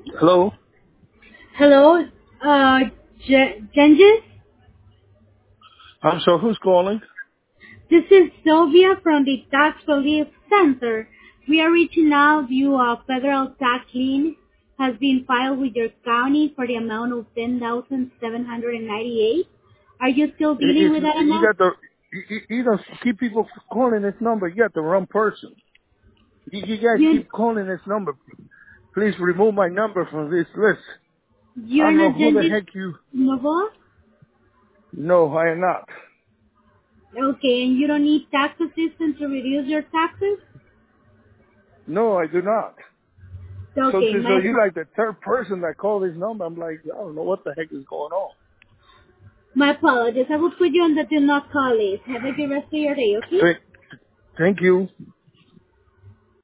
Hello? Hello, Genghis. I'm sorry, who's calling? This is Sylvia from the Tax Relief Center. We are reaching out. A federal tax lien has been filed with your county for the amount of 10,798. Are you still dealing with that You amount? got the, you don't keep people calling this number. You got the wrong person. You guys You keep calling this number. Please remove my number from this list. I you're don't know not who the Genghis heck you, Nova? no, I am not. Okay, and you don't need tax assistance to reduce your taxes? No, I do not. Okay, So you like the third person that called this number. I'm like, I don't know what the heck is going on. my apologies. I will put you on the do not call list. Have a good rest of your day, okay? Thank, thank you.